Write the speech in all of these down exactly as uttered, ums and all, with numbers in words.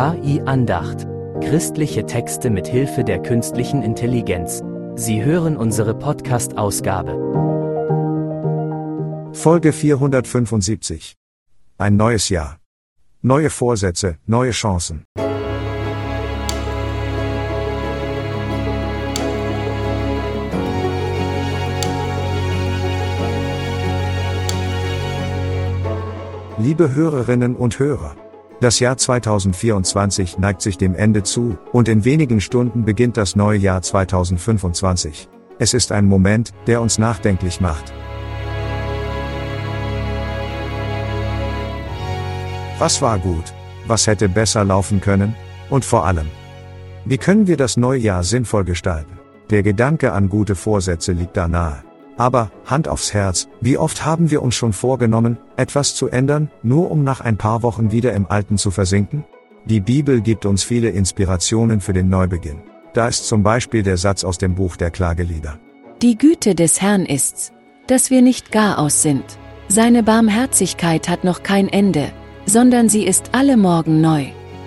K I-Andacht. Christliche Texte mit Hilfe der künstlichen Intelligenz. Sie hören unsere Podcast-Ausgabe. Folge vierhundertfünfundsiebzig. Ein neues Jahr. Neue Vorsätze, neue Chancen. Liebe Hörerinnen und Hörer, das Jahr zweitausendvierundzwanzig neigt sich dem Ende zu, und in wenigen Stunden beginnt das neue Jahr zweitausendfünfundzwanzig. Es ist ein Moment, der uns nachdenklich macht. Was war gut? Was hätte besser laufen können? Und vor allem, wie können wir das neue Jahr sinnvoll gestalten? Der Gedanke an gute Vorsätze liegt da nahe. Aber, Hand aufs Herz, wie oft haben wir uns schon vorgenommen, etwas zu ändern, nur um nach ein paar Wochen wieder im Alten zu versinken? Die Bibel gibt uns viele Inspirationen für den Neubeginn. Da ist zum Beispiel der Satz aus dem Buch der Klagelieder. Die Güte des Herrn ist's, dass wir nicht gar aus sind. Seine Barmherzigkeit hat noch kein Ende, sondern sie ist alle Morgen neu.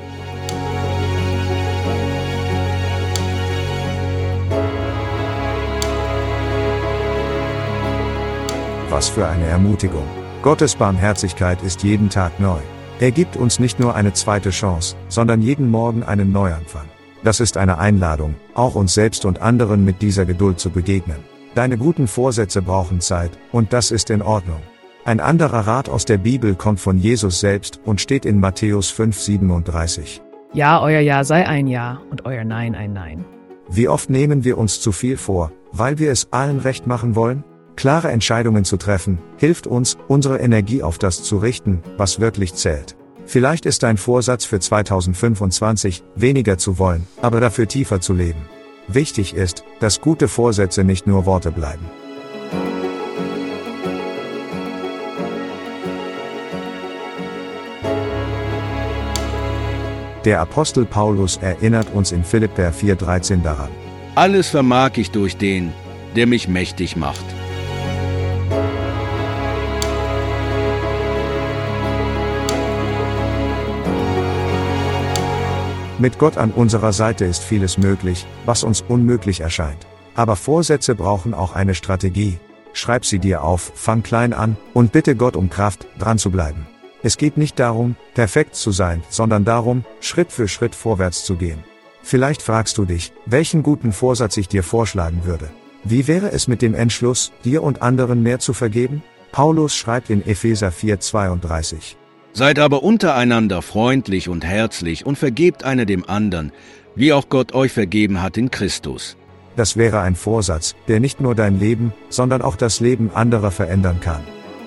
Was für eine Ermutigung. Gottes Barmherzigkeit ist jeden Tag neu. Er gibt uns nicht nur eine zweite Chance, sondern jeden Morgen einen Neuanfang. Das ist eine Einladung, auch uns selbst und anderen mit dieser Geduld zu begegnen. Deine guten Vorsätze brauchen Zeit, und das ist in Ordnung. Ein anderer Rat aus der Bibel kommt von Jesus selbst und steht in Matthäus fünf siebenunddreißig. Ja, euer Ja sei ein Ja und euer Nein ein Nein. Wie oft nehmen wir uns zu viel vor, weil wir es allen recht machen wollen? Klare Entscheidungen zu treffen, hilft uns, unsere Energie auf das zu richten, was wirklich zählt. Vielleicht ist dein Vorsatz für zweitausendfünfundzwanzig, weniger zu wollen, aber dafür tiefer zu leben. Wichtig ist, dass gute Vorsätze nicht nur Worte bleiben. Der Apostel Paulus erinnert uns in Philipper vier dreizehn daran. Alles vermag ich durch den, der mich mächtig macht. Mit Gott an unserer Seite ist vieles möglich, was uns unmöglich erscheint. Aber Vorsätze brauchen auch eine Strategie. Schreib sie dir auf, fang klein an, und bitte Gott um Kraft, dran zu bleiben. Es geht nicht darum, perfekt zu sein, sondern darum, Schritt für Schritt vorwärts zu gehen. Vielleicht fragst du dich, welchen guten Vorsatz ich dir vorschlagen würde. Wie wäre es mit dem Entschluss, dir und anderen mehr zu vergeben? Paulus schreibt in Epheser vier zweiunddreißig. Seid aber untereinander freundlich und herzlich und vergebt einer dem anderen, wie auch Gott euch vergeben hat in Christus. Das wäre ein Vorsatz, der nicht nur dein Leben, sondern auch das Leben anderer verändern kann.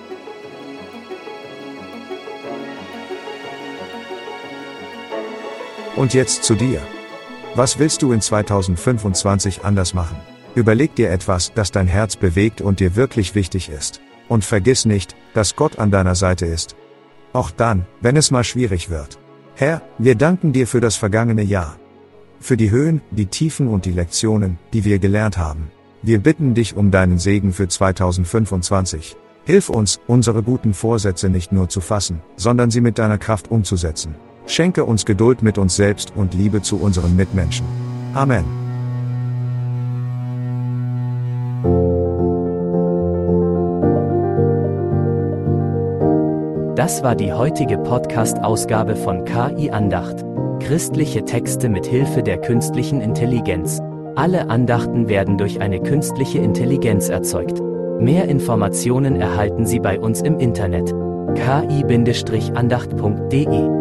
Und jetzt zu dir. Was willst du in zweitausendfünfundzwanzig anders machen? Überleg dir etwas, das dein Herz bewegt und dir wirklich wichtig ist. Und vergiss nicht, dass Gott an deiner Seite ist. Auch dann, wenn es mal schwierig wird. Herr, wir danken dir für das vergangene Jahr. Für die Höhen, die Tiefen und die Lektionen, die wir gelernt haben. Wir bitten dich um deinen Segen für zweitausendfünfundzwanzig. Hilf uns, unsere guten Vorsätze nicht nur zu fassen, sondern sie mit deiner Kraft umzusetzen. Schenke uns Geduld mit uns selbst und Liebe zu unseren Mitmenschen. Amen. Das war die heutige Podcast-Ausgabe von K I-Andacht. Christliche Texte mit Hilfe der künstlichen Intelligenz. Alle Andachten werden durch eine künstliche Intelligenz erzeugt. Mehr Informationen erhalten Sie bei uns im Internet. k i Bindestrich andacht punkt de